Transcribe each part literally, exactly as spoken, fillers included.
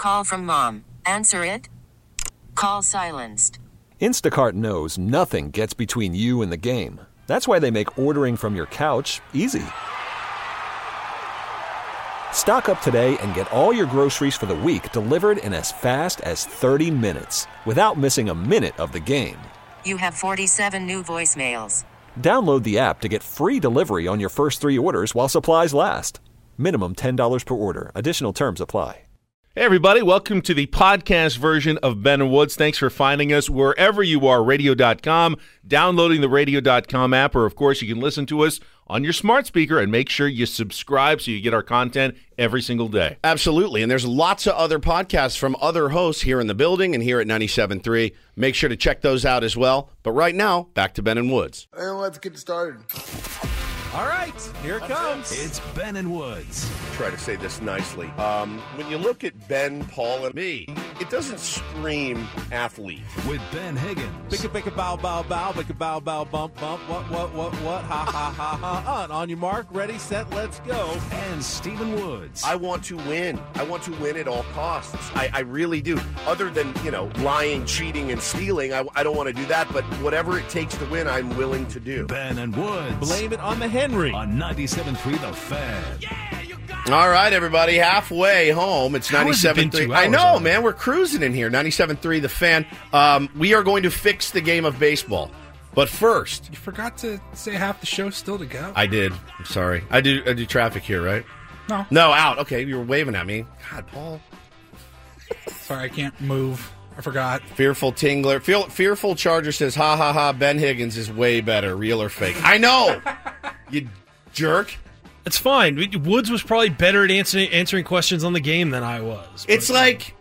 call from mom. Answer it. Call silenced. Instacart knows nothing gets between you and the game. That's why they make ordering from your couch easy. Stock up today and get all your groceries for the week delivered in as fast as thirty minutes without missing a minute of the game. You have forty-seven new voicemails. Download the app to get free delivery on your first three orders while supplies last. Minimum ten dollars per order. Additional terms apply. Hey, everybody. Welcome to the podcast version of Ben and Woods. Thanks for finding us wherever you are, radio dot com, downloading the radio dot com app, or, of course, you can listen to us on your smart speaker, and make sure you subscribe so you get our content every single day. Absolutely, and there's lots of other podcasts from other hosts here in the building and here at ninety-seven point three. Make sure to check those out as well. But right now, back to Ben and Woods. And let's get started. All right, here it comes. It's Ben and Woods. Try to say this nicely. Um, when you look at Ben, Paul, and me, it doesn't scream athlete. With Ben Higgins. Bicka, bicka, bow, bow, bow, bicka, bow, bow, bump, bump, what, what, what, what, ha, ha, ha, ha, on. On your mark, ready, set, let's go. And Stephen Woods. I want to win. I want to win at all costs. I, I really do. Other than, you know, lying, cheating, and stealing, I, I don't want to do that. But whatever it takes to win, I'm willing to do. Ben and Woods. Blame it on the Henry. On ninety-seven point three The Fan. Yeah, you got it. All right, everybody, halfway home. It's ninety-seven point three. I know, already? man. We're cruising in here. ninety-seven point three The Fan. Um, we are going to fix the game of baseball. But first, You forgot to say half the show's still to go. I did. I'm sorry. I do I do traffic here, right? No. No, out. Okay, you were waving at me. God, Paul. Sorry, I can't move. I forgot. Fearful Tingler. Fear, Fearful Charger says, ha, ha, ha, Ben Higgins is way better, real or fake. I know! You jerk. It's fine. Woods was probably better at answering, answering questions on the game than I was. It's like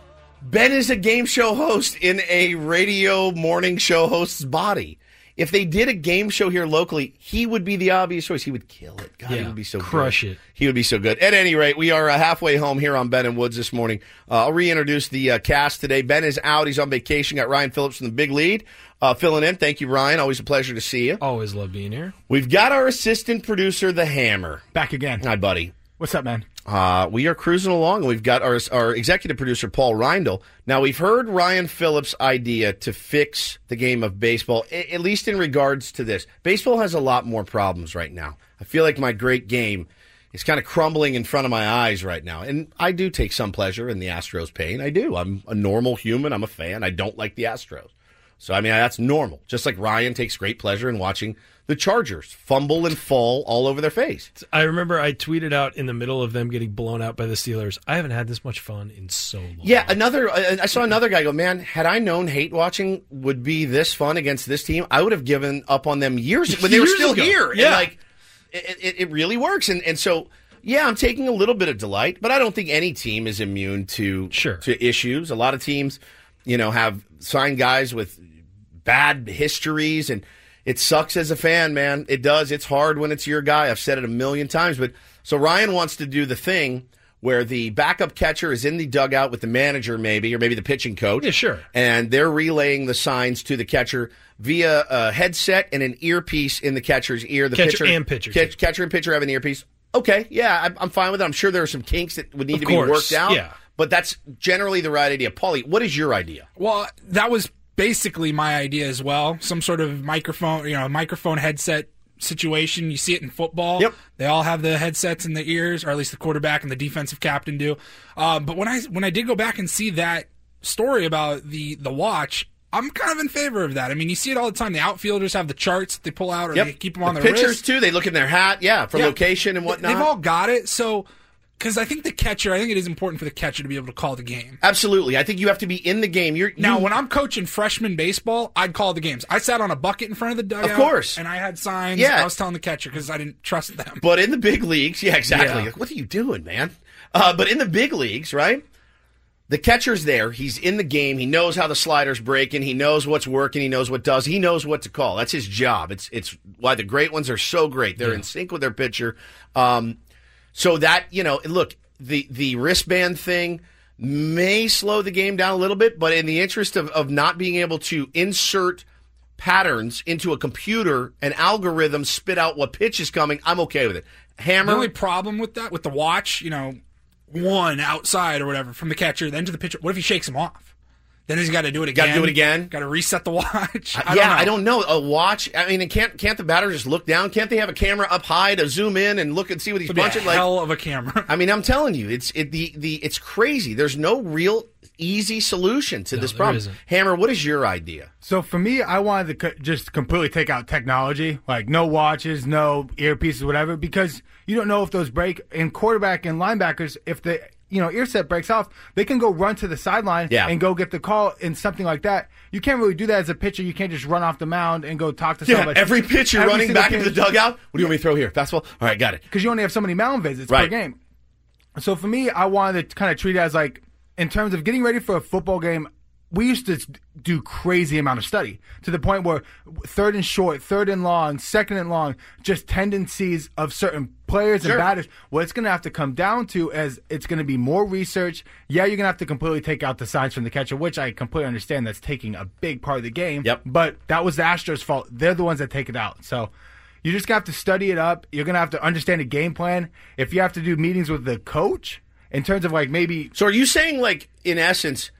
Ben is a game show host in a radio morning show host's body. If they did a game show here locally, he would be the obvious choice. He would kill it. God, Yeah, he would be so crush good. it. He would be so good. At any rate, we are uh, halfway home here on Ben and Woods this morning. Uh, I'll reintroduce the uh, cast today. Ben is out. He's on vacation. Got Ryan Phillips from the Big Lead uh, filling in. Thank you, Ryan. Always a pleasure to see you. Always love being here. We've got our assistant producer, The Hammer. Back again. Hi, buddy. What's up, man? Uh, we are cruising along. We've got our our executive producer, Paul Reindl. Now, we've heard Ryan Phillips' idea to fix the game of baseball, a- at least in regards to this. Baseball has a lot more problems right now. I feel like my great game is kind of crumbling in front of my eyes right now. And I do take some pleasure in the Astros' pain. I do. I'm a normal human. I'm a fan. I don't like the Astros. So, I mean, that's normal. Just like Ryan takes great pleasure in watching the Chargers fumble and fall all over their face. I remember I tweeted out in the middle of them getting blown out by the Steelers, I haven't had this much fun in so long. Yeah, another. I saw another guy go, man, had I known hate watching would be this fun against this team, I would have given up on them years when they were Years still ago. here. Yeah. And like, it, it, it really works. And, and so, yeah, I'm taking a little bit of delight, but I don't think any team is immune to, Sure. to issues. A lot of teams, you know, have signed guys with bad histories, and it sucks as a fan, man. It does. It's hard when it's your guy. I've said it a million times. But so Ryan wants to do the thing where the backup catcher is in the dugout with the manager, maybe, or maybe the pitching coach. Yeah, sure. And they're relaying the signs to the catcher via a headset and an earpiece in the catcher's ear. The Catcher pitcher and pitcher, Catch, too. catcher and pitcher have an earpiece. Okay, yeah, I'm, I'm fine with it. I'm sure there are some kinks that would need Of to course, be worked out. yeah. But that's generally the right idea. Paulie, what is your idea? Well, that was basically my idea as well. Some sort of microphone, you know, microphone headset situation. You see it in football. Yep. They all have the headsets in the ears, or at least the quarterback and the defensive captain do. Um, but when I when I did go back and see that story about the the watch, I'm kind of in favor of that. I mean, you see it all the time. The outfielders have the charts that they pull out, or Yep. they keep them on the their pitchers wrist. too. They look in their hat, yeah, for Yeah. location and whatnot. They've all got it. So, because I think the catcher, I think it is important for the catcher to be able to call the game. Absolutely, I think you have to be in the game. You're Now, you, when I'm coaching freshman baseball, I'd call the games. I sat on a bucket in front of the dugout. Of course. And I had signs. Yeah. I was telling the catcher because I didn't trust them. but in the big leagues, yeah, exactly. Yeah. Like, what are you doing, man? Uh, but in the big leagues, right? The catcher's there. He's in the game. He knows how the slider's breaking. He knows what's working. He knows what does. He knows what to call. That's his job. It's it's why the great ones are so great. They're Yeah. in sync with their pitcher. Um, so that, you know, look, the, the wristband thing may slow the game down a little bit, but in the interest of, of not being able to insert patterns into a computer, an algorithm spit out what pitch is coming, I'm okay with it. Hammer. The only problem with that, with the watch, you know, one outside or whatever from the catcher, then to the pitcher. What if he shakes him off? Then he's got to do it again. Got to do it again. Got to reset the watch. I I yeah, don't know. I don't know. A watch. I mean, can't can't the batter just look down? Can't they have a camera up high to zoom in and look and see what he's It'd be punching? a Like, hell of a camera. I mean, I'm telling you, it's it, the the it's crazy. There's no real easy solution to No, this there problem. isn't. Hammer, what is your idea? So for me, I wanted to co- just completely take out technology, like no watches, no earpieces, whatever, because you don't know if those break. In quarterback and linebackers, if the you know ear set breaks off, they can go run to the sideline Yeah. and go get the call and something like that. You can't really do that as a pitcher. You can't just run off the mound and go talk to Yeah, somebody. every pitcher Every running single back into the pitch. dugout. What do you want me to throw here? Fastball? All right, got it. Because you only have so many mound visits Right. per game. So for me, I wanted to kind of treat it as like, in terms of getting ready for a football game, we used to do crazy amount of study to the point where third and short, third and long, second and long, just tendencies of certain players Sure. and batters. What it's going to have to come down to is it's going to be more research. Yeah, you're going to have to completely take out the signs from the catcher, which I completely understand that's taking a big part of the game. Yep. But that was the Astros' fault. They're the ones that take it out. So you just have to study it up. You're going to have to understand the game plan. If you have to do meetings with the coach in terms of like maybe So are you saying, like, in essence,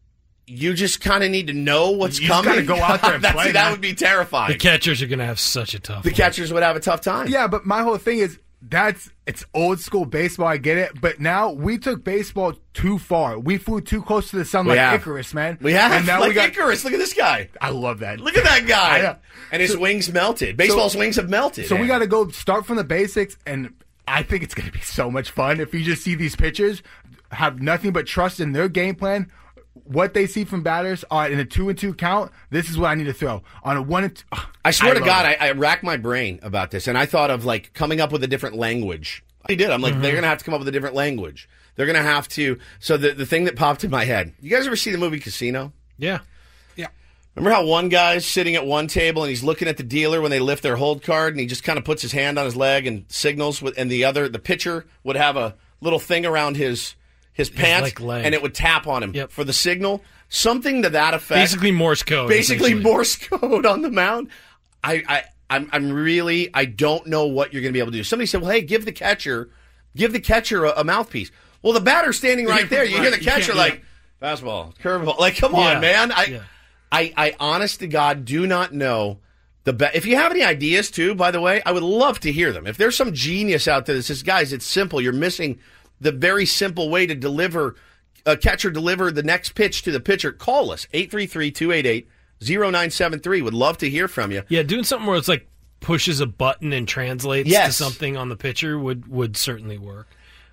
you just kind of need to know what's You just coming? gotta go out there and That's- play, that man. would be terrifying. The catchers are going to have such a tough The one. catchers would have a tough time. Yeah, but my whole thing is that's it's old school baseball. I get it, but now we took baseball too far. We flew too close to the sun, We like have. Icarus, man. We have. And now like we got. Icarus. Look at this guy. I love that. Look at that guy. I know. And his wings melted. Baseball's wings have melted. So we got to go start from the basics, and I think it's going to be so much fun if you just see these pitchers have nothing but trust in their game plan. What they see from batters uh, in a two and two count, this is what I need to throw on a one and two. ugh, I swear to love God, it. I, I racked my brain about this, and I thought of like coming up with a different language. I did. I'm like, Mm-hmm. they're going to have to come up with a different language. They're going to have to. So the the thing that popped in my head. You guys ever see the movie Casino? Yeah. Yeah. Remember how one guy's sitting at one table and he's looking at the dealer when they lift their hold card, and he just kind of puts his hand on his leg and signals with, and the other, the pitcher would have a little thing around his his pants, like, leg. and it would tap on him Yep. for the signal. Something to that effect. Basically Morse code. Basically essentially. Morse code on the mound. I, I, I'm, I'm really, I don't know what you're going to be able to do. Somebody said, well, hey, give the catcher, give the catcher a, a mouthpiece. Well, the batter's standing right there. You hear the Right. You catcher can't- like, fastball, curveball. Like, come Yeah. on, man. I, Yeah. I, I, honest to God, do not know the best. If you have any ideas, too, by the way, I would love to hear them. If there's some genius out there that says, guys, it's simple. You're missing the very simple way to deliver a catcher deliver the next pitch to the pitcher, call us, eight three three, two eight eight, zero nine seven three. Would love to hear from you. Yeah, doing something where it's like pushes a button and translates Yes. to something on the pitcher would, would certainly work.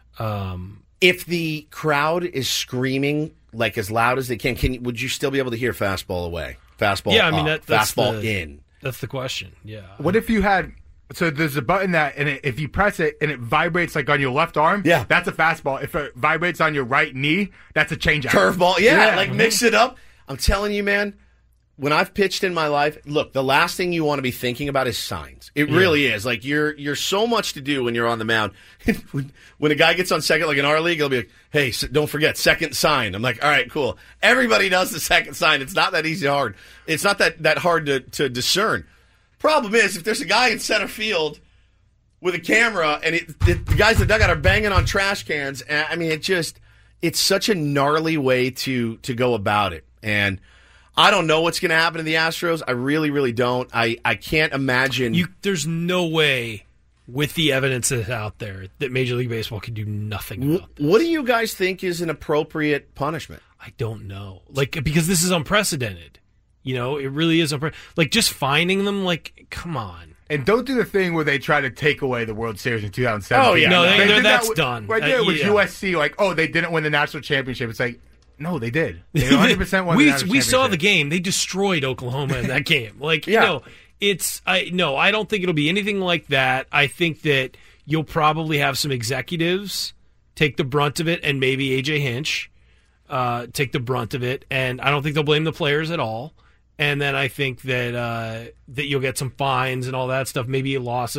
Um, If the crowd is screaming like as loud as they can, can you, would you still be able to hear fastball away? Fastball yeah, I mean, up, that, that's fastball the, in. That's the question, yeah. What if you had? So there's a button that, and it, if you press it and it vibrates like on your left arm, Yeah. that's a fastball. If it vibrates on your right knee, that's a changeup. Curveball, yeah, Yeah. like mix it up. I'm telling you, man, when I've pitched in my life, look, the last thing you want to be thinking about is signs. It really is. Like you're you're so much to do when you're on the mound. when, when a guy gets on second, like in our league, he'll be like, "Hey, s- don't forget second sign." I'm like, "All right, cool." Everybody does the second sign. It's not that easy hard. It's not that that hard to to discern. Problem is, if there's a guy in center field with a camera and it, it, the guys in the dugout are banging on trash cans, and I mean, it just it's such a gnarly way to to go about it. And I don't know what's going to happen to the Astros. I really, really don't. I, I can't imagine. You, there's no way, with the evidence that's out there, that Major League Baseball can do nothing about this. what do you guys think is an appropriate punishment? I don't know. Like, because this is unprecedented. You know, it really is unprecedented. Like, just finding them, like, come on. And don't do the thing where they try to take away the World Series in two thousand seven. Oh, yeah. No, they- did they're- that that's with- done. Right Uh, there with yeah. U S C, like, oh, they didn't win the national championship. It's like, no, they did. They one hundred percent won we the national we saw the championship. game. They destroyed Oklahoma in that game. Like, Yeah. you know, it's I no, I don't think it'll be anything like that. I think that you'll probably have some executives take the brunt of it, and maybe A J Hinch uh, take the brunt of it. And I don't think they'll blame the players at all. And then I think that uh, that you'll get some fines and all that stuff. Maybe a loss of,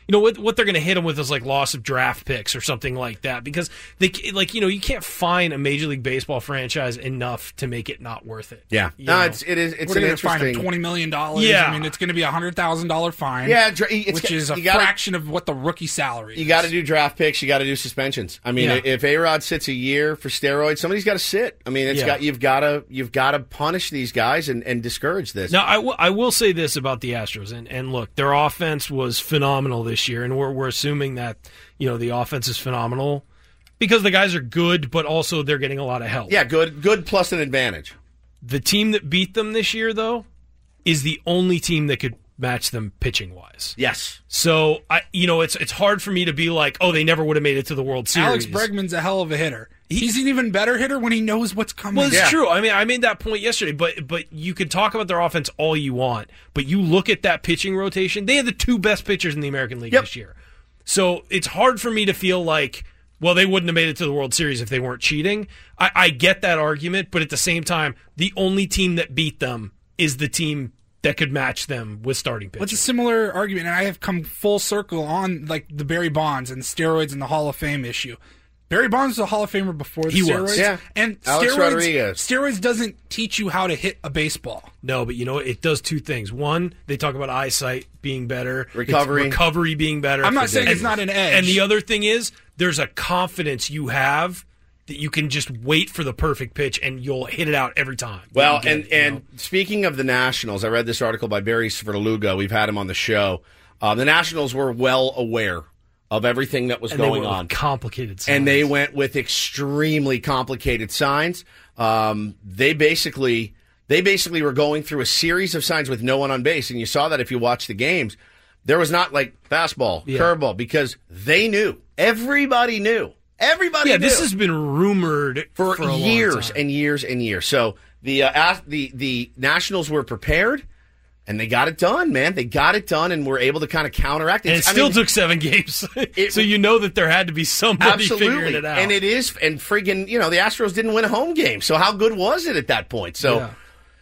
you know, what, what they're going to hit him with is like loss of draft picks or something like that, because they like, you know, you can't fine a Major League Baseball franchise enough to make it not worth it. Yeah, You no, know? it's it is it's We're an going to fine him interesting. twenty million dollars. Yeah. I mean, it's going to be a one hundred thousand dollars fine, Yeah, dra- it's which got- is a you gotta- fraction of what the rookie salary is. You got to do draft picks. You got to do suspensions. I mean, Yeah. if A-Rod sits a year for steroids, somebody's got to sit. I mean, it's Yeah. got you've got to you've got to punish these guys and, and discourage this. Now, I, w- I will say this about the Astros, and, and look, their offense was phenomenal this year, and we're, we're assuming that, you know, the offense is phenomenal because the guys are good, but also they're getting a lot of help. Yeah, good, good plus an advantage. The team that beat them this year, though, is the only team that could match them pitching-wise. Yes. So, I, you know, it's it's hard for me to be like, oh, they never would have made it to the World Series. Alex Bregman's a hell of a hitter. He's an even better hitter when he knows what's coming. Well, it's Yeah. true. I mean, I made that point yesterday, but but you could talk about their offense all you want, but you look at that pitching rotation, they had the two best pitchers in the American League Yep. this year. So it's hard for me to feel like, well, they wouldn't have made it to the World Series if they weren't cheating. I, I get that argument, but at the same time, the only team that beat them is the team that could match them with starting pitching. What's a similar argument, and I have come full circle on like the Barry Bonds and steroids and the Hall of Fame issue. Barry Bonds was a Hall of Famer before the He was. steroids. Yeah. And Alex steroids, Rodriguez. steroids doesn't teach you how to hit a baseball. No, but you know, it does two things. One, they talk about eyesight being better, Recovery. it's recovery being better. I'm not saying And- it's not an edge. And the other thing is, there's a confidence you have that you can just wait for the perfect pitch and you'll hit it out every time. Well, You get and, it, you and know? speaking of the Nationals, I read this article by Barry Svrluga. We've had him on the show. Uh, the Nationals were well aware of everything that was And they going went with on. complicated signs. And they went with extremely complicated signs. Um, they basically they basically were going through a series of signs with no one on base, and you saw that if you watched the games. There was not like fastball, Yeah. curveball, because they knew. Everybody knew. Everybody Yeah, knew. this has been rumored for, for a long years time. and years and years. So the uh, as- the the Nationals were prepared, and they got it done, man. They got it done, and were able to kind of counteract it. And it I still mean, took seven games. It- so you know that there had to be somebody absolutely, figuring it out. and it is, and friggin', you know, the Astros didn't win a home game, so how good was it at that point? So Yeah.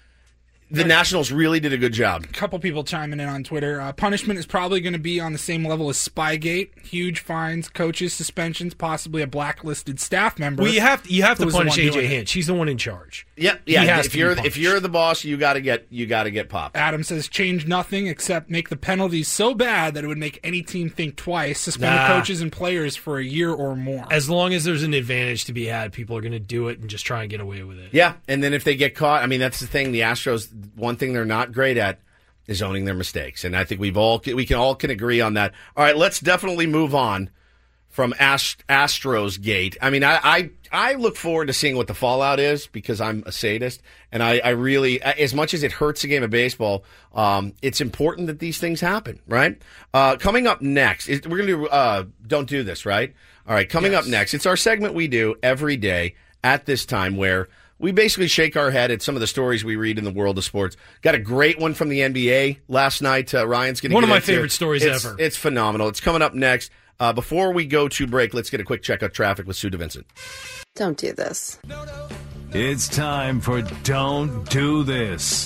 the Nationals really did a good job. A couple people chiming in on Twitter. Uh, punishment is probably going to be on the same level as Spygate. Huge fines, coaches, suspensions, possibly a blacklisted staff member. Well, you have to, you have who to was the punish one A J doing it. Hinch. He's the one in charge. Yeah, He yeah. has If to be you're if punished. you're the boss, you got to get you got to get popped. Adam says change nothing except make the penalties so bad that it would make any team think twice. Suspend Nah. the coaches and players for a year or more. As long as there's an advantage to be had, people are going to do it and just try and get away with it. Yeah, and then if they get caught, I mean, that's the thing. The Astros, one thing they're not great at is owning their mistakes, and I think we've all we can all can agree on that. All right, let's definitely move on from Ast- Astros Gate. I mean, I, I I look forward to seeing what the fallout is because I'm a sadist, and I, I really, as much as it hurts a game of baseball, um, it's important that these things happen, right? Uh, coming up next, is, we're going to do uh, Don't Do This, right? All right, coming Yes. up next, it's our segment we do every day at this time where we basically shake our head at some of the stories we read in the world of sports. Got a great one from the N B A last night. Uh, Ryan's going to One get of my into. favorite stories It's- ever. It's phenomenal. It's coming up next. Uh, before we go to break, let's get a quick check of traffic with Sue DeVincent. Don't do this. It's time for Don't Do This.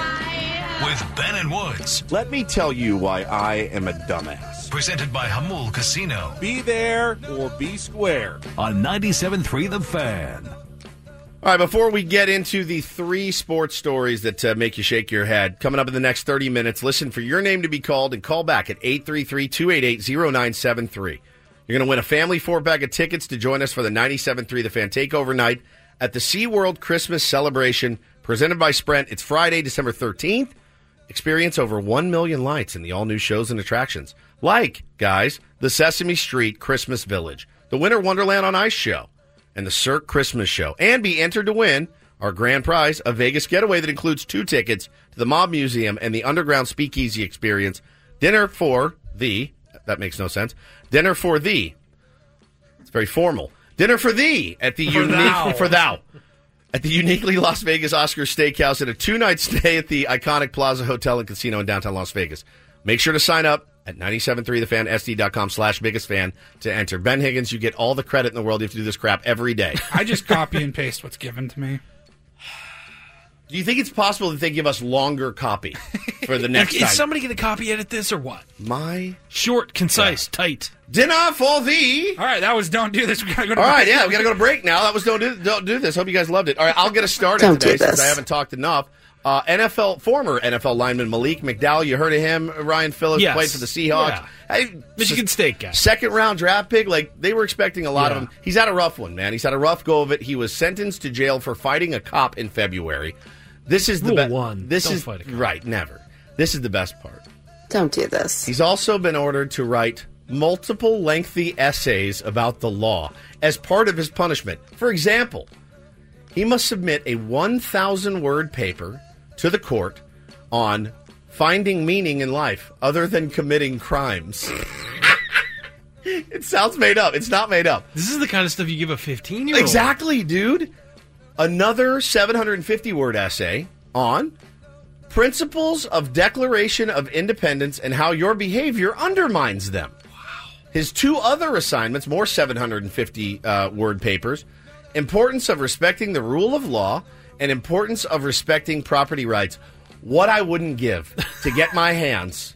With Ben and Woods. Let me tell you why I am a dumbass. Presented by Hamul Casino. Be there or be square. On ninety-seven point three The Fan. All right, before we get into the three sports stories that uh, make you shake your head, coming up in the next thirty minutes, listen for your name to be called and call back at eight three three, two eight eight, zero nine seven three. You're going to win a family four-pack of tickets to join us for the ninety-seven point three The Fan Takeover Night at the SeaWorld Christmas Celebration presented by Sprint. It's Friday, December thirteenth. Experience over one million lights in the all-new shows and attractions. Like, guys, the Sesame Street Christmas Village, the Winter Wonderland on Ice show, and the Cirque Christmas show. And be entered to win our grand prize, a Vegas getaway that includes two tickets to the Mob Museum and the Underground Speakeasy Experience. Dinner for the, that makes no sense, dinner for the, it's very formal, dinner for thee at the For unique, thou. for thou. At the uniquely Las Vegas Oscar Steakhouse and a two-night stay at the iconic Plaza Hotel and Casino in downtown Las Vegas. Make sure to sign up at ninety-seven point three the fan S D dot com slash biggest fan to enter. Ben Higgins, you get all the credit in the world. You have to do this crap every day. I just copy and paste what's given to me. Do you think it's possible that they give us longer copy for the next Is time? somebody going to copy edit this or what? My Short, concise, tight. dinner for thee. All right, that was Don't Do This. We gotta go to All right, break. yeah, we got to go to break now. That was don't do don't do this. Hope you guys loved it. All right, I'll get us started Don't today do since this. I haven't talked enough. Uh, N F L former N F L lineman Malik McDowell. You heard of him? Ryan Phillips Yes. played for the Seahawks. Yeah. Hey, Michigan State guy. Second round draft pick. Like they were expecting a lot Yeah. of him. He's had a rough one, man. He's had a rough go of it. He was sentenced to jail for fighting a cop in February. This is the Rule best one. This Don't is fight a cop. right. Never. This is the best part. Don't do this. He's also been ordered to write multiple lengthy essays about the law as part of his punishment. For example, he must submit a one thousand word paper to the court on finding meaning in life other than committing crimes. It sounds made up. It's not made up. This is the kind of stuff you give a fifteen-year-old. Exactly, dude. Another seven hundred fifty word essay on principles of Declaration of Independence and how your behavior undermines them. Wow. His two other assignments, more seven hundred fifty uh, word papers, importance of respecting the rule of law and importance of respecting property rights. What I wouldn't give to get my hands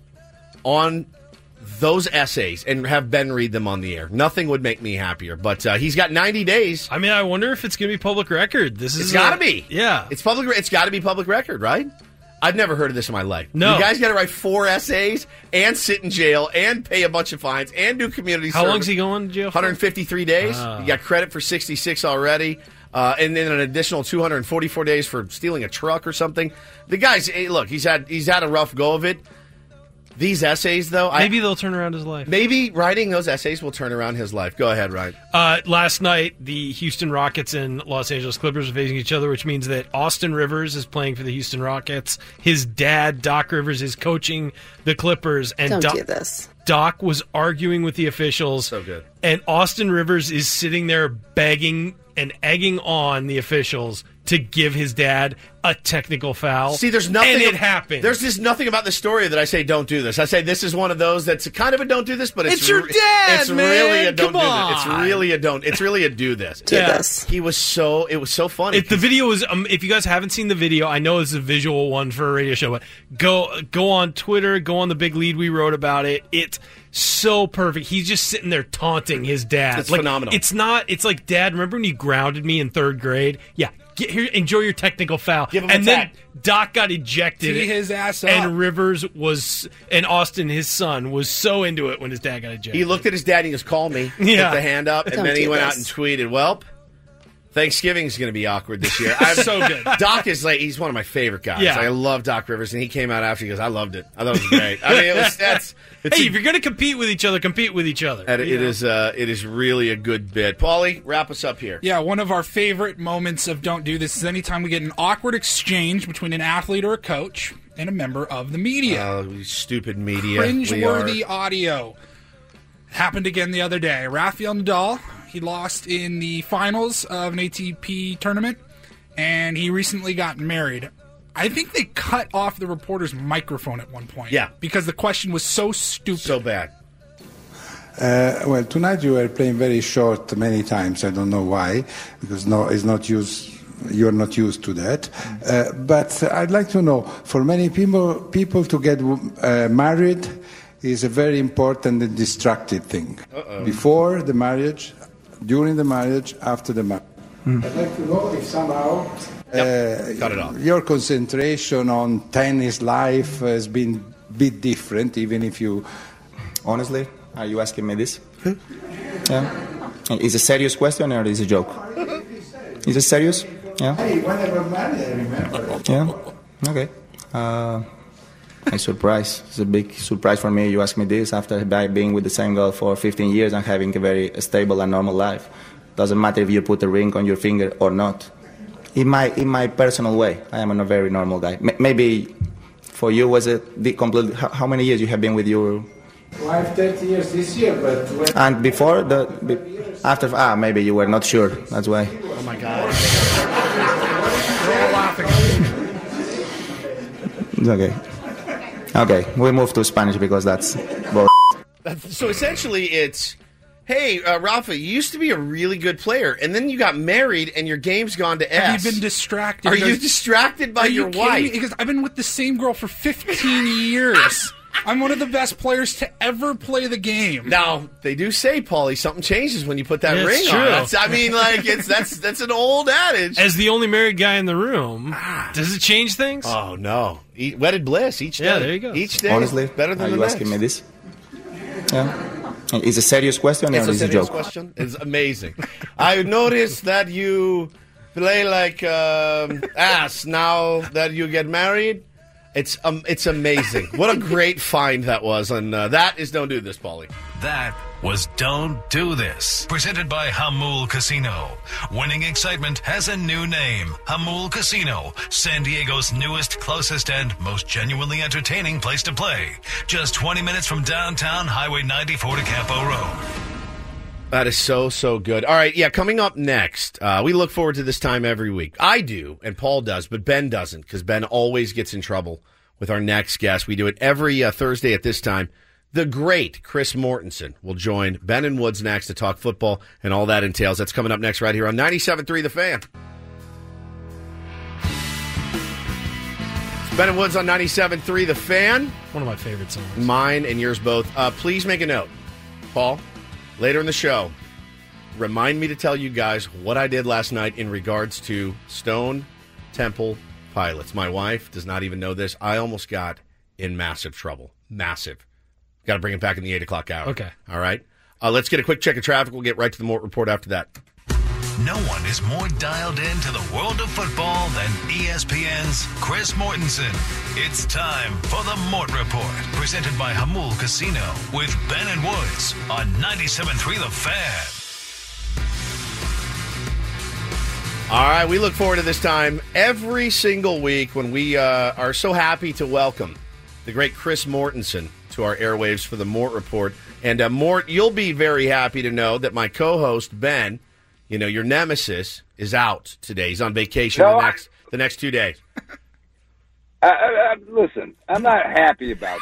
on those essays and have Ben read them on the air. Nothing would make me happier. But uh, he's got ninety days. I mean, I wonder if it's going to be public record. This is It's got to a- be. Yeah. It's public. It's got to be public record, right? I've never heard of this in my life. No. You guys got to write four essays and sit in jail and pay a bunch of fines and do community How service. long's he going to jail for? one hundred fifty-three days. Ah. You got credit for sixty-six already. Uh, and then an additional two hundred forty-four days for stealing a truck or something. The guy's, hey, look, he's had he's had a rough go of it. These essays, though, Maybe I, they'll turn around his life. maybe writing those essays will turn around his life. Go ahead, Ryan. Uh, last night, the Houston Rockets and Los Angeles Clippers are facing each other, which means that Austin Rivers is playing for the Houston Rockets. His dad, Doc Rivers, is coaching the Clippers. And Don't Doc, do this. Doc was arguing with the officials. So good. And Austin Rivers is sitting there begging and egging on the officials to give his dad a technical foul. See, there's nothing. And it happened. There's just nothing about the story that I say don't do this. I say this is one of those that's kind of a don't do this, but it's, It's your re- dad, It's man. really a don't Come do this. It's on. really a don't. It's really a do this. Do Yeah. this. He was so. It was so funny. If the video is, um, if you guys haven't seen the video, I know it's a visual one for a radio show, but go go on Twitter, go on the big lead we wrote about it. It's so perfect. He's just sitting there taunting his dad. It's like, phenomenal. It's not. It's like, Dad, remember when you grounded me in third grade? Yeah. Get here, enjoy your technical foul. Give him a and then tap. Doc got ejected. Tee his ass up. And Rivers was, and Austin, his son, was so into it when his dad got ejected. He looked at his dad and he goes, "Call me." Yeah. Put the hand up, and Don't then he do went this. out and tweeted, "Welp, Thanksgiving's going to be awkward this year." I'm, So good. Doc is like he's one of my favorite guys. Yeah. I love Doc Rivers, and he came out after. He goes, "I loved it. I thought it was great." I mean, it was that's. It's Hey, a- if you're going to compete with each other, compete with each other. and it You know? is. Uh, it is really a good bit. Paulie, wrap us up here. Yeah, one of our favorite moments of Don't Do This is anytime we get an awkward exchange between an athlete or a coach and a member of the media. Oh, you stupid media. We Cringeworthy are- audio. Happened again the other day. Rafael Nadal, he lost in the finals of an A T P tournament, and he recently got married. I think they cut off the reporter's microphone at one point. Yeah. Because the question was so stupid. So bad. Uh, well, tonight you were playing very short many times. I don't know why, because no, it's not used. You're not used to that. Uh, but I'd like to know, for many people, people to get uh, married is a very important and destructive thing. Uh-oh. Before the marriage, during the marriage, after the marriage. Mm. I'd like to know if somehow Yep. uh, Cut it off. your concentration on tennis life has been a bit different, even if you... Honestly, are you asking me this? Yeah. Is it a serious question or is it a joke? Is it serious? Yeah. Hey, when I got married, I remember. Yeah. Okay. Uh, I'm surprised. It's a big surprise for me. You ask me this after by being with the same girl for fifteen years and having a very stable and normal life. Doesn't matter if you put a ring on your finger or not. In my in my personal way, I am a very normal guy. M- maybe for you was it the complete? How, how many years you have been with your? Wife, thirty years this year, but when... And before the be, after ah maybe you were not sure. That's why. Oh my God. We're all laughing. It's okay. Okay, we move to Spanish because that's. Bull- That's- So essentially, it's hey, uh, Rafa, you used to be a really good player, and then you got married, and your game's gone to S. Have you been distracted? Are you distracted by Are your you kidding wife? me? Because I've been with the same girl for fifteen years. I'm one of the best players to ever play the game. Now, they do say, Paulie, something changes when you put that Yeah, ring it's on. true. That's, I mean, like, it's that's that's an old adage. As the only married guy in the room, does it change things? Oh, no. E- wedded bliss each day. Yeah, there you go. Each day Honestly, is better than are the you next. asking me this? Yeah. It's a serious question It's or a is it a serious joke? question. It's amazing. I noticed that you play like um, ass now that you get married. It's um, it's amazing. What a great find that was. And uh, that is Don't Do This, Paulie. That was Don't Do This. Presented by Hamul Casino. Winning excitement has a new name. Hamul Casino. San Diego's newest, closest, and most genuinely entertaining place to play. Just twenty minutes from downtown Highway ninety-four to Campo Road. That is so, so good. All right, yeah, coming up next, uh, we look forward to this time every week. I do, and Paul does, but Ben doesn't, because Ben always gets in trouble with our next guest. We do it every uh, Thursday at this time. The great Chris Mortensen will join Ben and Woods next to talk football and all that entails. That's coming up next right here on ninety-seven point three The Fan. It's Ben and Woods on ninety-seven point three The Fan. One of my favorite songs. Mine and yours both. Uh, please make a note, Paul. Later in the show, remind me to tell you guys what I did last night in regards to Stone Temple Pilots. My wife does not even know this. I almost got in massive trouble. Massive. Got to bring it back in the eight o'clock hour. Okay. All right? Uh, let's get a quick check of traffic. We'll get right to the Mort Report after that. No one is more dialed into the world of football than E S P N's Chris Mortensen. It's time for the Mort Report, presented by Hamul Casino with Ben and Woods on ninety-seven point three The Fan. All right, we look forward to this time every single week when we uh, are so happy to welcome the great Chris Mortensen to our airwaves for the Mort Report. And uh, Mort, you'll be very happy to know that my co-host, Ben, you know, your nemesis, is out today. He's on vacation No, the I- next the next two days. I, I, I, listen, I'm not happy about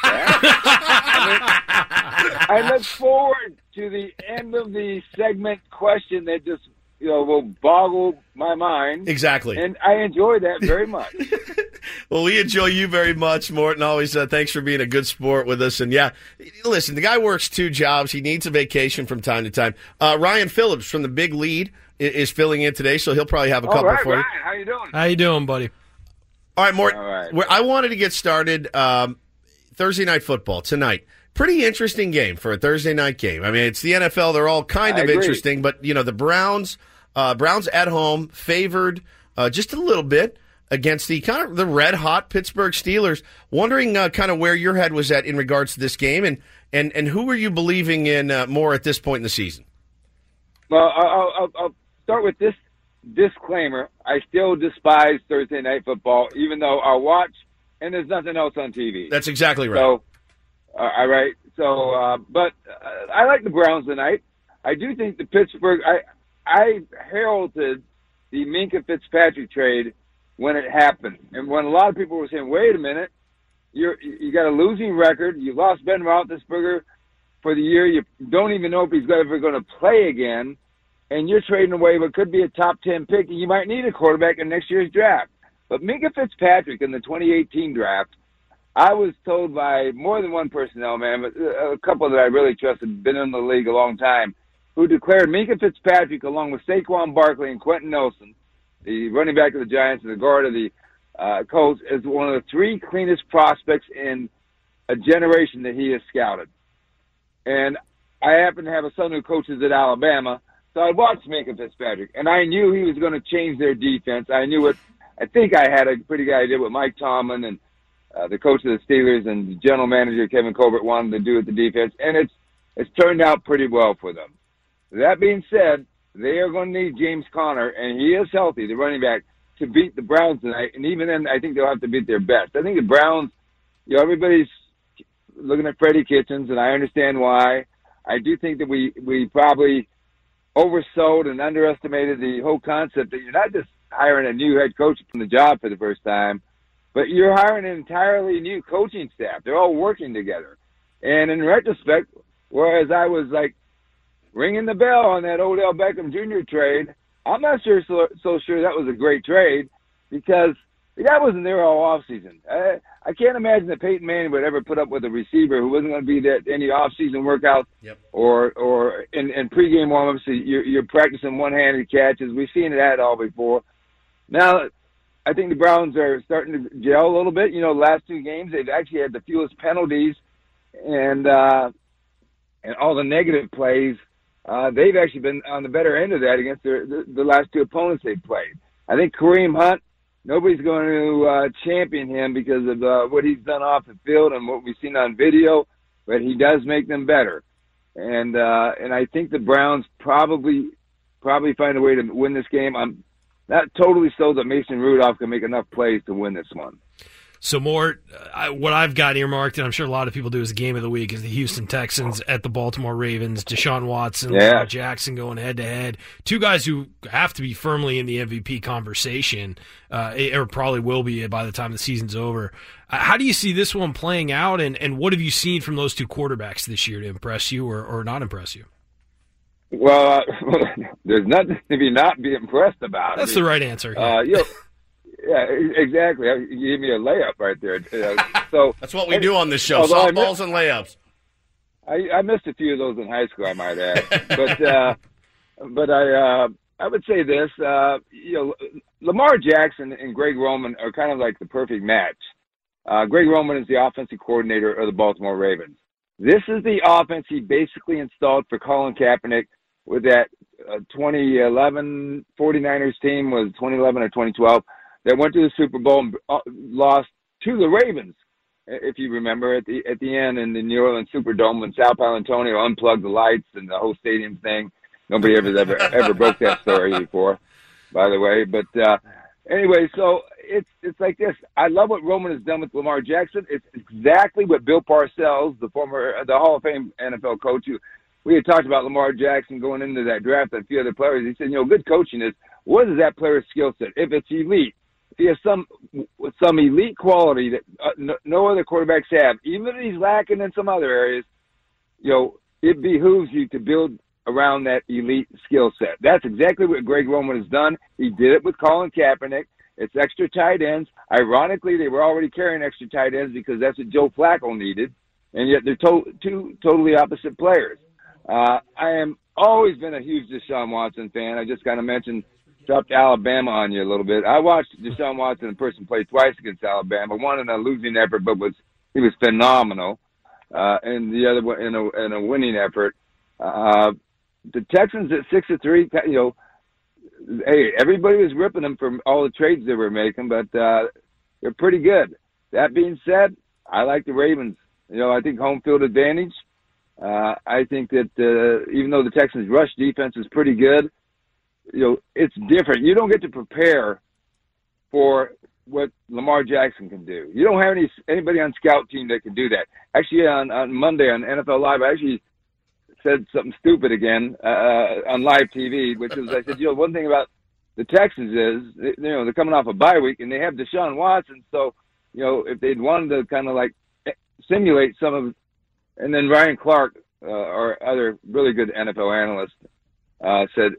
that. I, mean, I look forward to the end of the segment question that just, you know, will boggle my mind. Exactly. And I enjoy that very much. Well, we enjoy you very much, Morton. Always uh, thanks for being a good sport with us. And, yeah, listen, the guy works two jobs. He needs a vacation from time to time. Uh, Ryan Phillips from the Big Lead is, is filling in today, so he'll probably have a All couple right, for Ryan, you. how you doing? How you doing, buddy? All right, Mort. All right. Where I wanted to get started um, Thursday Night Football tonight. Pretty interesting game for a Thursday night game. I mean, it's the N F L. They're all kind I of agree. interesting, but, you know, the Browns, uh, Browns at home, favored uh, just a little bit against the kind of the red-hot Pittsburgh Steelers. Wondering uh, kind of where your head was at in regards to this game, and, and, and who were you believing in uh, more at this point in the season? Well, I'll, I'll, I'll start with this disclaimer. I still despise Thursday Night Football, even though I watch, and there's nothing else on T V. That's exactly right. So, uh, all right. So, uh, but uh, I like the Browns tonight. I do think the Pittsburgh. I I heralded the Minka Fitzpatrick trade when it happened, and when a lot of people were saying, "Wait a minute, you're you got a losing record. You lost Ben Roethlisberger for the year. You don't even know if he's ever going to play again, and you're trading away what could be a top ten pick, and you might need a quarterback in next year's draft." But Minka Fitzpatrick in the twenty eighteen draft, I was told by more than one personnel man, but a couple that I really trusted, been in the league a long time, who declared Minka Fitzpatrick along with Saquon Barkley and Quentin Nelson, the running back of the Giants and the guard of the uh, Colts, as one of the three cleanest prospects in a generation that he has scouted. And I happen to have a son who coaches at Alabama, so I watched Minka Fitzpatrick, and I knew he was going to change their defense. I knew it. I think I had a pretty good idea what Mike Tomlin and uh, the coach of the Steelers and the general manager Kevin Colbert wanted to do with the defense, and it's it's turned out pretty well for them. That being said, they are going to need James Conner, and he is healthy, the running back, to beat the Browns tonight. And even then, I think they'll have to beat their best. I think the Browns, you know, everybody's looking at Freddie Kitchens, and I understand why. I do think that we, we probably oversold and underestimated the whole concept that you're not just hiring a new head coach from the job for the first time, but you're hiring an entirely new coaching staff. They're all working together. And in retrospect, whereas I was like ringing the bell on that Odell Beckham Junior trade. I'm not sure so, so sure that was a great trade because the guy wasn't there all offseason. I, I can't imagine that Peyton Manning would ever put up with a receiver who wasn't going to be there at any offseason workouts yep. or or in, in pregame warm-ups. You're, you're practicing one-handed catches. We've seen that all before. Now, I think the Browns are starting to gel a little bit. You know, the last two games, they've actually had the fewest penalties and uh, and all the negative plays. Uh, they've actually been on the better end of that against their, the, the last two opponents they've played. I think Kareem Hunt, nobody's going to uh, champion him because of uh, what he's done off the field and what we've seen on video, but he does make them better. And uh, and I think the Browns probably probably find a way to win this game. I'm not totally sold that Mason Rudolph can make enough plays to win this one. So, Mort, I, what I've got earmarked, and I'm sure a lot of people do as a game of the week, is the Houston Texans at the Baltimore Ravens. Deshaun Watson, yeah. Lamar Jackson going head-to-head. Two guys who have to be firmly in the M V P conversation, uh, or probably will be by the time the season's over. Uh, how do you see this one playing out, and, and what have you seen from those two quarterbacks this year to impress you or, or not impress you? Well, uh, there's nothing to be not be impressed about. That's I mean, the right answer. Uh, you know, yeah, exactly. You gave me a layup right there. Uh, so that's what we do on this show: softballs missed, and layups. I, I missed a few of those in high school, I might add. but uh, but I uh, I would say this: uh, you know, Lamar Jackson and Greg Roman are kind of like the perfect match. Uh, Greg Roman is the offensive coordinator of the Baltimore Ravens. This is the offense he basically installed for Colin Kaepernick with that uh, twenty eleven 49ers team, was twenty eleven or twenty twelve. That went to the Super Bowl and lost to the Ravens, if you remember, at the at the end in the New Orleans Superdome when Sal Paolantonio unplugged the lights and the whole stadium thing. Nobody ever ever ever broke that story before, by the way. But uh, anyway, so it's it's like this. I love what Roman has done with Lamar Jackson. It's exactly what Bill Parcells, the former the Hall of Fame N F L coach, who we had talked about Lamar Jackson going into that draft and a few other players. He said, you know, good coaching is what is that player's skill set? If it's elite. If he has some some elite quality that uh, no, no other quarterbacks have, even if he's lacking in some other areas, you know, it behooves you to build around that elite skill set. That's exactly what Greg Roman has done. He did it with Colin Kaepernick. It's extra tight ends. Ironically, they were already carrying extra tight ends because that's what Joe Flacco needed, and yet they're to- two totally opposite players. Uh, I am always been a huge Deshaun Watson fan. I just kind of mentioned dropped Alabama on you a little bit. I watched Deshaun Watson in person play twice against Alabama. One in a losing effort, but was he was phenomenal, uh, and the other one in a, in a winning effort. Uh, the Texans at six to three, you know, hey, everybody was ripping them for all the trades they were making, but uh, they're pretty good. That being said, I like the Ravens. You know, I think home field advantage. Uh, I think that uh, even though the Texans' rush defense is pretty good, you know, it's different. You don't get to prepare for what Lamar Jackson can do. You don't have any anybody on scout team that can do that. Actually, on, on Monday on N F L Live, I actually said something stupid again uh, on live T V, which was I said, you know, one thing about the Texans is, you know, they're coming off a bye week and they have Deshaun Watson. So, you know, if they'd wanted to kind of like simulate some of, and then Ryan Clark uh, or other really good N F L analysts uh, said,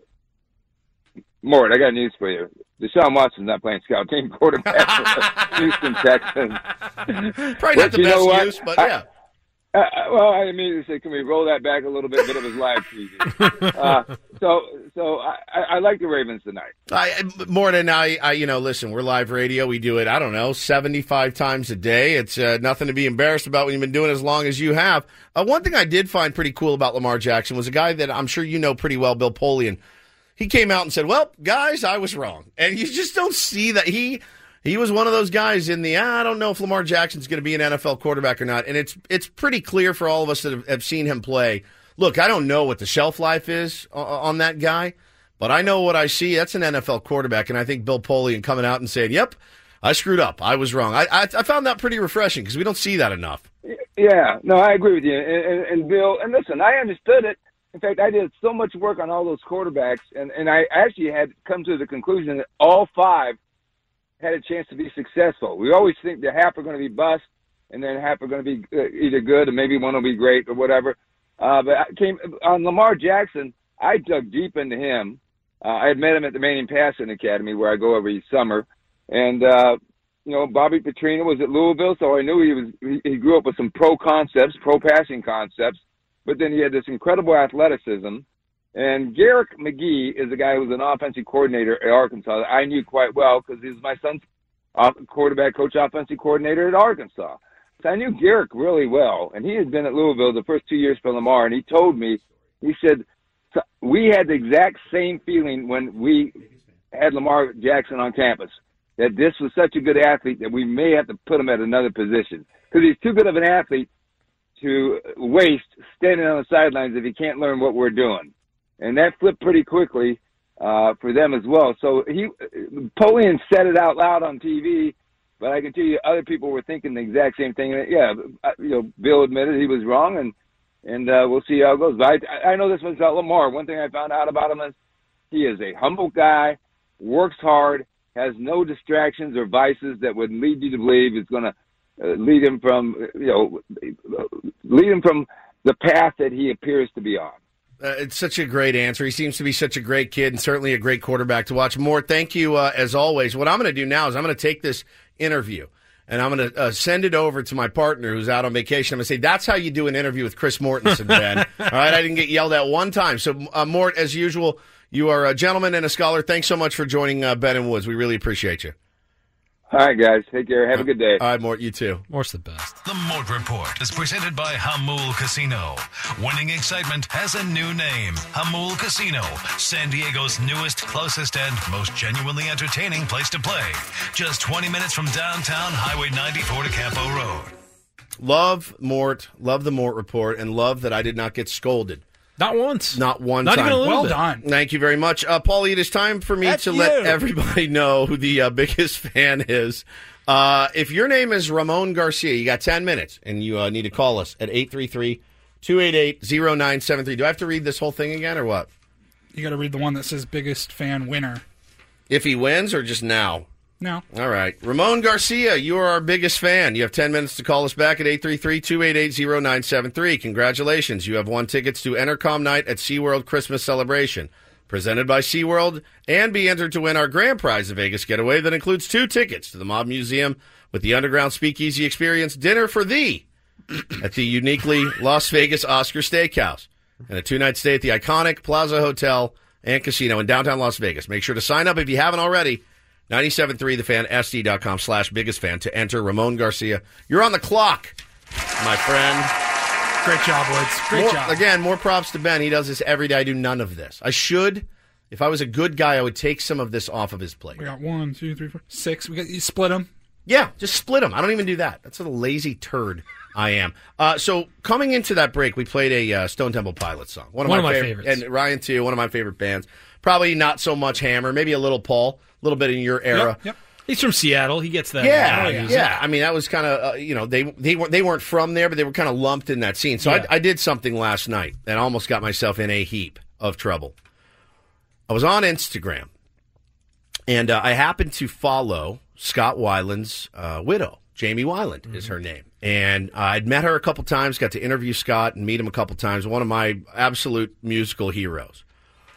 Mort, I got news for you. Deshaun Watson's not playing scout team quarterback for the Houston Texans. Probably not the best use, but yeah. I, uh, well, I immediately said, can we roll that back a little bit? But it was live T V. Uh, so, so I, I like the Ravens tonight. I, Mort and I, I, you know, listen, we're live radio. We do it, I don't know, seventy-five times a day. It's uh, nothing to be embarrassed about when you've been doing it as long as you have. Uh, one thing I did find pretty cool about Lamar Jackson was a guy that I'm sure you know pretty well, Bill Polian. He came out and said, well, guys, I was wrong. And you just don't see that. He he was one of those guys in the, ah, I don't know if Lamar Jackson's going to be an N F L quarterback or not. And it's it's pretty clear for all of us that have, have seen him play. Look, I don't know what the shelf life is on that guy, but I know what I see. That's an N F L quarterback. And I think Bill Polian coming out and saying, yep, I screwed up. I was wrong. I I, I found that pretty refreshing because we don't see that enough. Yeah, no, I agree with you. And, and, and Bill, and listen, I understood it. In fact, I did so much work on all those quarterbacks, and, and I actually had come to the conclusion that all five had a chance to be successful. We always think that half are going to be bust, and then half are going to be either good, and maybe one will be great or whatever. Uh, but I came on Lamar Jackson. I dug deep into him. Uh, I had met him at the Manning Passing Academy where I go every summer, and uh, you know, Bobby Petrino was at Louisville, so I knew he was. He, he grew up with some pro concepts, pro passing concepts, but then he had this incredible athleticism. And Garrick McGee is a guy who was an offensive coordinator at Arkansas that I knew quite well because he was my son's quarterback coach, offensive coordinator at Arkansas. So I knew Garrick really well, and he had been at Louisville the first two years for Lamar, and he told me, he said, we had the exact same feeling when we had Lamar Jackson on campus, that this was such a good athlete that we may have to put him at another position because he's too good of an athlete to waste standing on the sidelines if he can't learn what we're doing. And that flipped pretty quickly uh, for them as well. So he, Polian said it out loud on T V, but I can tell you other people were thinking the exact same thing. And yeah, you know, Bill admitted he was wrong, and and uh, we'll see how it goes. But I, I know this one's about Lamar. One thing I found out about him is he is a humble guy, works hard, has no distractions or vices that would lead you to believe it's going to uh, lead him from, you know, lead him from the path that he appears to be on. Uh, it's such a great answer. He seems to be such a great kid and certainly a great quarterback to watch. Mort, thank you uh, as always. What I'm going to do now is I'm going to take this interview and I'm going to uh, send it over to my partner who's out on vacation. I'm going to say, that's how you do an interview with Chris Mortensen, Ben. All right, I didn't get yelled at one time. So, uh, Mort, as usual, you are a gentleman and a scholar. Thanks so much for joining uh, Ben and Woods. We really appreciate you. All right, guys. Take care. Have a good day. All right, Mort, you too. Mort's the best. The Mort Report is presented by Hamul Casino. Winning excitement has a new name. Hamul Casino, San Diego's newest, closest, and most genuinely entertaining place to play. Just twenty minutes from downtown Highway ninety-four to Campo Road. Love Mort, love the Mort Report, and love that I did not get scolded. Not once. Not one Not time. even a little Well bit. done. Thank you very much. Uh, Paulie, it is time for me That's to you. let everybody know who the uh, biggest fan is. Uh, if your name is Ramon Garcia, you got ten minutes, and you uh, need to call us at eight three three, two eight eight, zero nine seven three. Do I have to read this whole thing again, or what? You got to read the one that says biggest fan winner. If he wins, or just now? No. All right. Ramon Garcia, you are our biggest fan. You have ten minutes to call us back at eight three three, two eight eight, zero nine seven three. Congratulations. You have won tickets to Entercom Night at SeaWorld Christmas Celebration, presented by SeaWorld, and be entered to win our grand prize, a Vegas getaway that includes two tickets to the Mob Museum with the Underground Speakeasy Experience dinner for thee at the uniquely Las Vegas Oscar Steakhouse, and a two-night stay at the iconic Plaza Hotel and Casino in downtown Las Vegas. Make sure to sign up if you haven't already. ninety-seven point three the fan S D dot com slash biggest fan to enter. Ramon Garcia, you're on the clock, my friend. Great job, Woods. Great more, job. Again, more props to Ben. He does this every day. I do none of this. I should. If I was a good guy, I would take some of this off of his plate. We got one, two, three, four, six. We got you split them. Yeah, just split them. I don't even do that. That's a lazy turd I am. Uh, so coming into that break, we played a uh, Stone Temple Pilots song. One, one of my, favorite, favorites. And Ryan, too, one of my favorite bands. Probably not so much Hammer, maybe a little Paul, a little bit in your era. Yep, yep. He's from Seattle. He gets that. Yeah, Oh, yeah. yeah. I mean, that was kind of, uh, you know, they they weren't, they weren't from there, but they were kind of lumped in that scene. So Yeah. I, I did something last night and almost got myself in a heap of trouble. I was on Instagram, and uh, I happened to follow Scott Weiland's uh, widow. Jamie Weiland mm-hmm. is her name. And uh, I'd met her a couple times, got to interview Scott and meet him a couple times. One of my absolute musical heroes.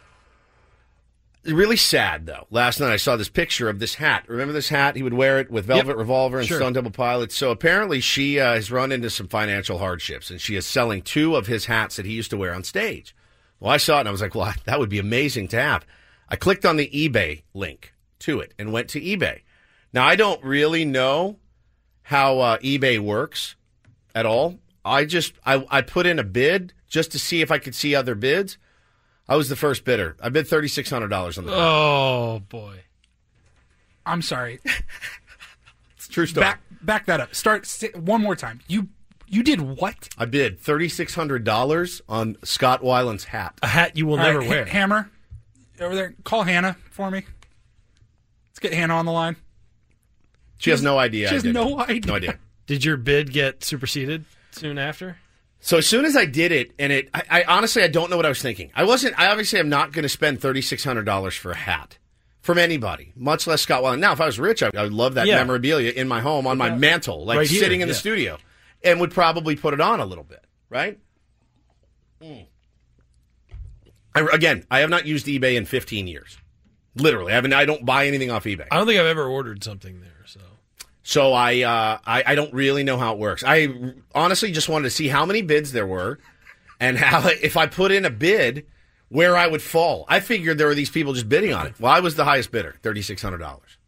Really sad, though. Last night I saw this picture of this hat. Remember this hat? He would wear it with Velvet Yep. Revolver and Sure. Stone Temple Pilots. So apparently she uh, has run into some financial hardships, and she is selling two of his hats that he used to wear on stage. Well, I saw it, and I was like, well, that would be amazing to have. I clicked on the eBay link to it and went to eBay. Now, I don't really know how uh, eBay works at all. I just I, I put in a bid just to see if I could see other bids. I was the first bidder. I bid three thousand six hundred dollars on the hat. Oh, boy. I'm sorry. It's a true story. Back, back that up. Start say, one more time. You you did what? I bid three thousand six hundred dollars on Scott Weiland's hat. A hat you will All never right, wear. Ha- Hammer, over there. Call Hannah for me. Let's get Hannah on the line. She has no idea. She I has did no it. idea. No idea. Did your bid get superseded soon after? So as soon as I did it, and it, I, I honestly, I don't know what I was thinking. I wasn't, I obviously am not going to spend three thousand six hundred dollars for a hat from anybody, much less Scott Weiland. Now, if I was rich, I, I would love that Yeah. memorabilia in my home on my mantle, like Right here, sitting in the yeah. studio, and would probably put it on a little bit, right? Mm. I, again, I have not used eBay in fifteen years. Literally, I haven't. I don't buy anything off eBay. I don't think I've ever ordered something there. So, so I, uh, I, I don't really know how it works. I honestly just wanted to see how many bids there were, and how if I put in a bid, where I would fall. I figured there were these people just bidding on it. Well, I was the highest bidder, thirty six hundred dollars,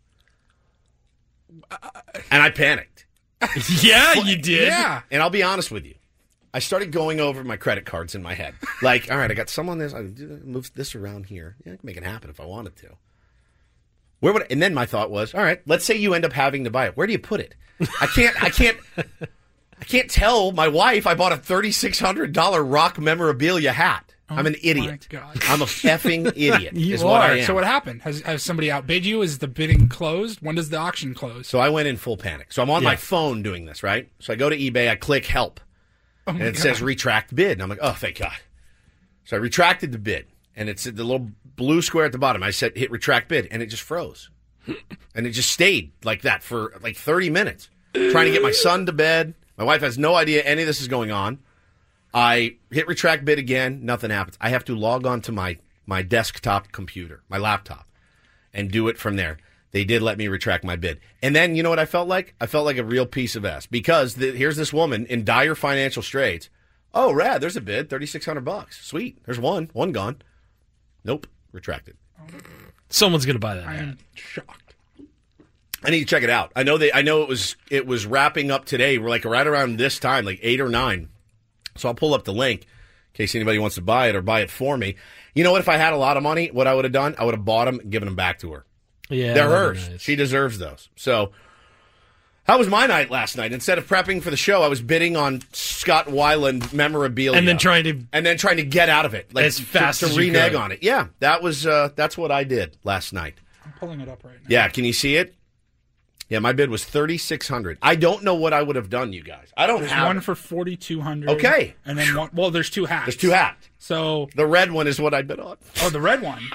and I panicked. Yeah, you did. Yeah, and I'll be honest with you. I started going over my credit cards in my head. Like, all right, I got some on this. I move this around here. Yeah, I can make it happen if I wanted to. Where would? I, and then my thought was, all right, let's say you end up having to buy it. Where do you put it? I can't. I can't. I can't tell my wife I bought a thirty-six hundred dollars Rock memorabilia hat. Oh, I'm an idiot. my God. I'm a effing idiot. You is are. what I am. So what happened? Has, has somebody outbid you? Is the bidding closed? When does the auction close? So I went in full panic. So I'm on Yeah. my phone doing this, right? So I go to eBay. I click help. Oh and my it God. says retract bid. And I'm like, oh, thank God. So I retracted the bid. And it's the little blue square at the bottom. I said hit retract bid. And it just froze. And it just stayed like that for like thirty minutes. Trying to get my son to bed. My wife has no idea any of this is going on. I hit retract bid again. Nothing happens. I have to log on to my, my desktop computer, my laptop, and do it from there. They did let me retract my bid. And then, you know what I felt like? I felt like a real piece of ass. Because the, here's this woman in dire financial straits. Oh, rad, there's a bid, thirty-six hundred bucks. Sweet. There's one. One gone. Nope. Retracted. someone's going to buy that. I hat. am shocked. I need to check it out. I know they. I know it was it was wrapping up today. We're like right around this time, like eight or nine. So I'll pull up the link in case anybody wants to buy it or buy it for me. You know what? If I had a lot of money, what I would have done, I would have bought them and given them back to her. Yeah, they're that'd be hers. nice. She deserves those. So that was my night last night. Instead of prepping for the show, I was bidding on Scott Weiland memorabilia, And then trying to- and then trying to get out of it, like As fast to, to as you renege could. on it. Yeah, that was uh, that's what I did last night. I'm pulling it up right now. Yeah, can you see it? Yeah, my bid was thirty-six hundred. I don't know what I would have done, you guys. I don't There's have one for forty-two hundred. Okay. And then one, well, there's two hats. There's two hats. So the red one is what I bid on. Oh, the red one.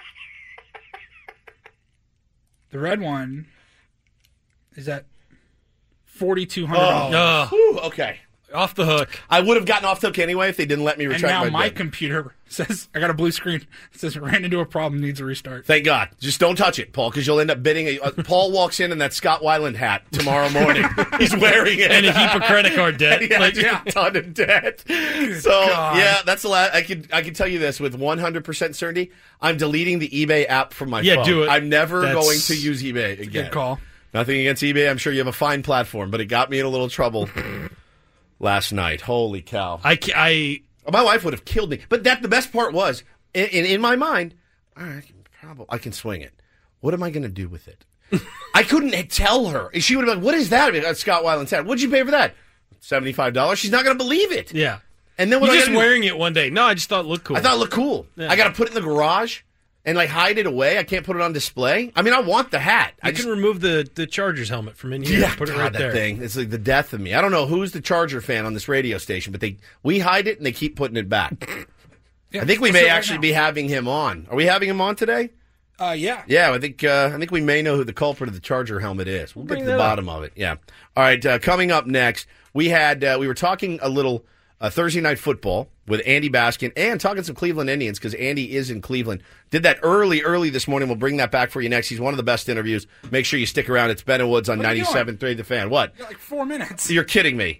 The red one is at forty-two hundred dollars. Whew, okay. Off the hook. I would have gotten off the hook anyway if they didn't let me And retract now my my bid. computer says I got a blue screen. It says ran into a problem, needs a restart. Thank God. Just don't touch it, Paul, because you'll end up bidding. A, uh, Paul walks in in that Scott Weiland hat tomorrow morning. He's wearing it. And a heap of credit card debt. yeah, Like- just a ton of debt. So, God. yeah, that's the last. I can, I can tell you this with one hundred percent certainty. I'm deleting the eBay app from my Yeah, phone. do it. I'm never That's- going to use eBay again. Good call. Nothing against eBay. I'm sure you have a fine platform, but it got me in a little trouble last night. Holy cow. I, ca- I My wife would have killed me. But that the best part was, in, in, in my mind, all right, I can, probably, I can swing it. What am I going to do with it? I couldn't tell her. She would have been like, what is that? That's Scott Weiland's hat. What'd you pay for that? seventy-five dollars. She's not going to believe it. yeah. And then what You're do I just gotta do? wearing it one day. No, I just thought it looked cool. I thought it looked cool. Yeah. I got to put it in the garage and like hide it away. I can't put it on display. I mean, I want the hat. I I just can remove the, the Chargers helmet from in here. yeah, put it God, right that there. thing. It's like the death of me. I don't know who's the Charger fan on this radio station, but they we hide it and they keep putting it back. Yeah, I think we let's may do it right actually now. be having him on. Are we having him on today? Uh, yeah. Yeah, I think uh, I think we may know who the culprit of the Charger helmet is. We'll get Bring to the that bottom of it. Yeah. All right. Uh, coming up next, we had uh, we were talking a little uh, Thursday night football with Andy Baskin and talking some Cleveland Indians because Andy is in Cleveland. Did that early, early this morning. We'll bring that back for you next. He's one of the best interviews. Make sure you stick around. It's Ben and Woods on What are you doing? ninety-seven point three The Fan. What? You got like four minutes. You're kidding me.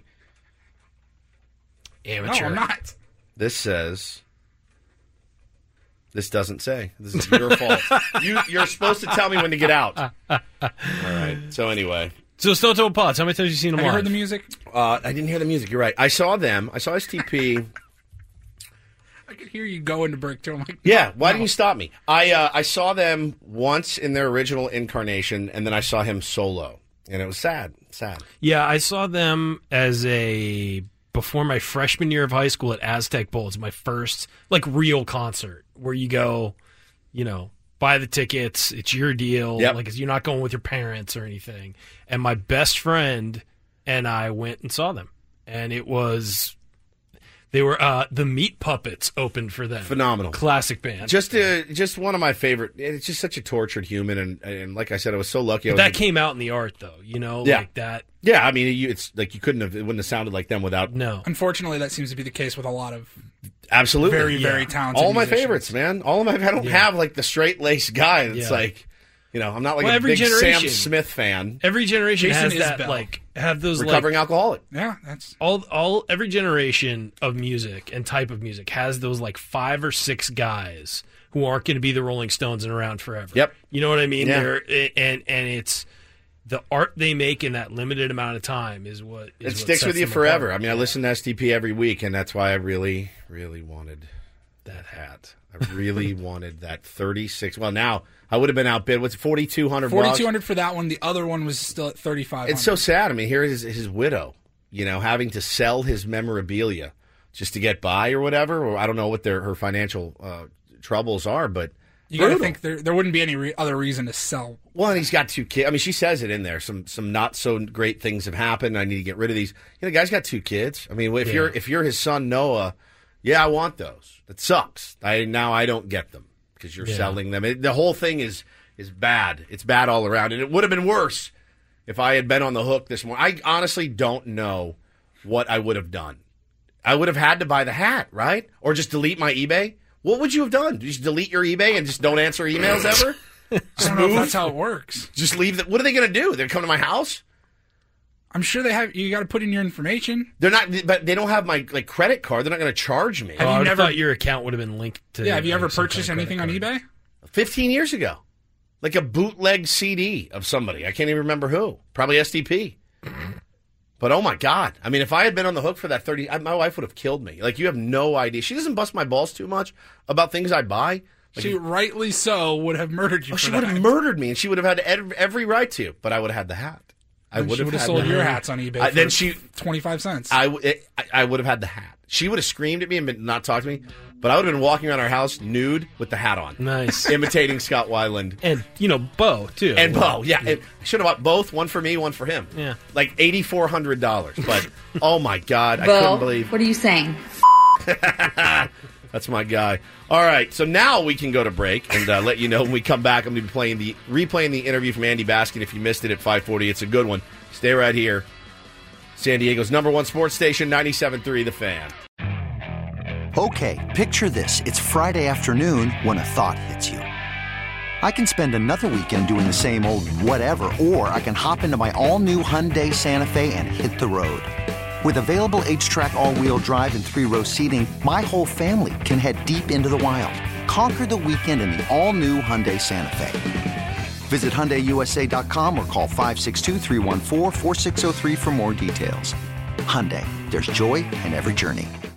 No, Amateur. I'm not. This says. This doesn't say. This is your fault. You, you're supposed to tell me when to get out. All right. So anyway. So Stone Temple Pilots, how many times have you seen them Have you live? heard the music? Uh, I didn't hear the music. You're right. I saw them. I saw S T P. I could hear you go into break too. I'm like, Yeah. Why no. didn't you stop me? I uh, I saw them once in their original incarnation, and then I saw him solo, and it was sad. Sad. Yeah, I saw them as a before my freshman year of high school at Aztec Bowl. It's my first like real concert where you go, you know, buy the tickets. It's your deal. Yep. Like you're not going with your parents or anything. And my best friend and I went and saw them, and it was they were uh, the Meat Puppets opened for them. Phenomenal. Classic band. Just uh, just one of my favorite. It's just such a tortured human, and and like I said, I was so lucky. I was that came out in the art though, you know, Yeah. like that. Yeah, I mean, you, it's like you couldn't have. It wouldn't have sounded like them without. No. Unfortunately, that seems to be the case with a lot of Absolutely. Very, Yeah. very talented All my musicians. favorites, man. All of my, I don't Yeah. have like the straight laced guy that's Yeah. like, you know, I'm not like Well, a every big Sam generation- Smith fan. Every generation Jason has that, Isbell. like, have those, Recovering like, alcoholic. Yeah, that's all, all, every generation of music and type of music has those, like, five or six guys who aren't going to be the Rolling Stones and around forever. Yep. You know what I mean? Yeah. They're, and, and it's the art they make in that limited amount of time is what, is It what sticks sets with you them forever. apart. I mean, I listen to S T P every week, and that's why I really, really wanted that hat. I really wanted that thirty-six. Well, now I would have been outbid. What's forty-two hundred? forty-two hundred for that one. The other one was still at thirty-five hundred. It's so sad. I mean, here is his widow, you know, having to sell his memorabilia just to get by or whatever. Or I don't know what their her financial uh, troubles are, but You got to brutal. think there there wouldn't be any re- other reason to sell. Well, and he's got two kids. I mean, she says it in there. Some some not so great things have happened. I need to get rid of these. You know, the guy's got two kids. I mean, if Yeah. you're if you're his son Noah, yeah, I want those. That sucks. I now I don't get them because you're Yeah. selling them. It, the whole thing is is bad. It's bad all around, and it would have been worse if I had been on the hook this morning. I honestly don't know what I would have done. I would have had to buy the hat, right? Or just delete my eBay. What would you have done? Just delete your eBay and just don't answer emails ever? I don't know if that's how it works. Just leave that. What are they going to do? They're going to come to my house? I'm sure they have. You got to put in your information. They're not, but they don't have my like credit card. They're not going to charge me. Oh, you I never- thought your account would have been linked to. Yeah. Have you like, ever some purchased kind of anything on credit eBay? Fifteen years ago, like a bootleg C D of somebody. I can't even remember who. Probably S T P. But oh my God! I mean, if I had been on the hook for that thirty, I, my wife would have killed me. Like you have no idea. She doesn't bust my balls too much about things I buy. Like, She rightly so would have murdered you. oh, for she that. would have murdered me, and she would have had ev- every right to. But I would have had the hat. I And would she have would have had sold the your hat. hats on eBay. I- for then she twenty-five cents. I, w- it, I, I would have had the hat. She would have screamed at me and been, not talked to me, but I would have been walking around our house nude with the hat on. Nice. Imitating Scott Weiland. And, you know, Bo, too. And Bo, yeah. And I should have bought both, one for me, one for him. Yeah. Like eight thousand four hundred dollars. But, oh my God, I Bo, couldn't believe. what are you saying? That's my guy. All right, so now we can go to break and uh, let you know when we come back. I'm going to be playing the replaying the interview from Andy Baskin. If you missed it at five forty, it's a good one. Stay right here. San Diego's number one sports station, ninety-seven point three The Fan. Okay, picture this. It's Friday afternoon when a thought hits you. I can spend another weekend doing the same old whatever, or I can hop into my all-new Hyundai Santa Fe and hit the road. With available H-Track all-wheel drive and three-row seating, my whole family can head deep into the wild. Conquer the weekend in the all-new Hyundai Santa Fe. Visit Hyundai U S A dot com or call five six two, three one four, four six zero three for more details. Hyundai, there's joy in every journey.